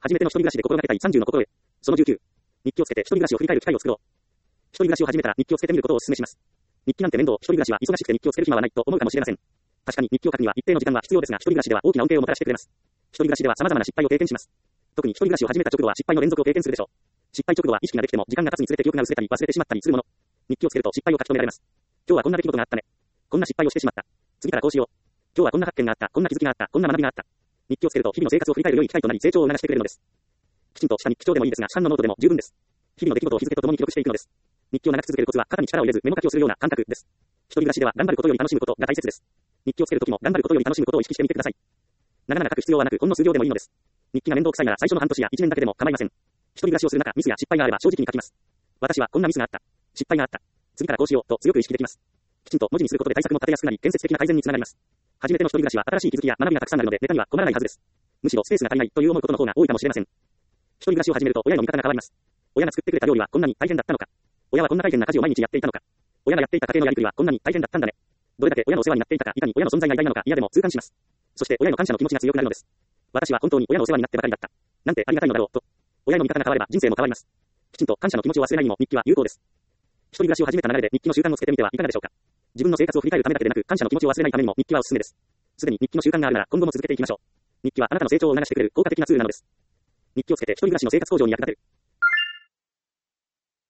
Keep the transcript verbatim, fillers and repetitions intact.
初めての一人暮らしで心がけたいさんじゅうの心得。そのじゅうきゅう。日記をつけて一人暮らしを振り返る機会を作ろう。一人暮らしを始めたら日記をつけてみることをお勧めします。日記なんて面倒、一人暮らしは忙しくて日記をつける暇はないと思うかもしれません。確かに日記を書くには一定の時間は必要ですが、一人暮らしでは大きな恩恵をもたらしてくれます。一人暮らしでは様々な失敗を経験します。特に一人暮らしを始めた直後は失敗の連続を経験するでしょう。失敗直後は意識ができても時間が経つにつれて記憶が薄れたり忘れてしまったりするもの。日記をつけると失敗を書き留められます。今日はこんな出来事があったね。こんな失敗をしてしまった。次からこうしよう。今日はこんな発見があった。こんな気づきがあった。こんな学びがあった。日記をつけると日々の生活を振り返る良い機会となり成長を促してくれるのです。きちんとした日記帳でもいいですが、市販のノートでも十分です。日々の出来事を日付とともに記録していくのです。日記を長く続けるコツは肩に力を入れずメモ書きをするような感覚です。一人暮らしでは頑張ることより楽しむことが大切です。日記をつけるときも頑張ることより楽しむことを意識してみてください。長々書く必要はなく、ほんの数行でもいいのです。日記が面倒くさいなら最初の半年や一年だけでも構いません。一人暮らしをする中、ミスや失敗があれば正直に書きます。私はこんなミスがあった。失敗があった。次からこうしようと強く意識できます。きちんと文字にすることで対策も立てやすくなり、建設的な改善につながります。初めての一人暮らしは新しい気づきや学びがたくさんあるので、ネタには困らないはずです。むしろスペースが足りないという思うことの方が多いかもしれません。一人暮らしを始めると親への見方が変わります。親が作ってくれた料理はこんなに大変だったのか。親はこんな大変な家事を毎日やっていたのか。親がやっていた家庭のやりくりはこんなに大変だったんだね。どれだけ親のお世話になっていたか、いかに親の存在が偉大なのか嫌でも痛感します。そして親への感謝の気持ちが強くなるのです。私は本当に親のお世話になってばかりだった。なんてありがたいのだろうと。親の見方が変われば人生も変わります。きちんと感謝の気持ちを忘れないにも日記は有効です。一人暮らしを始めた流れで日記の習慣をつけてみてはいかがでしょうか。自分の生活を振り返るためだけでなく、感謝の気持ちを忘れないためにも日記はおすすめです。すでに日記の習慣があるなら今後も続けていきましょう。日記はあなたの成長を促してくれる効果的なツールなのです。日記をつけて一人暮らしの生活向上に役立てる。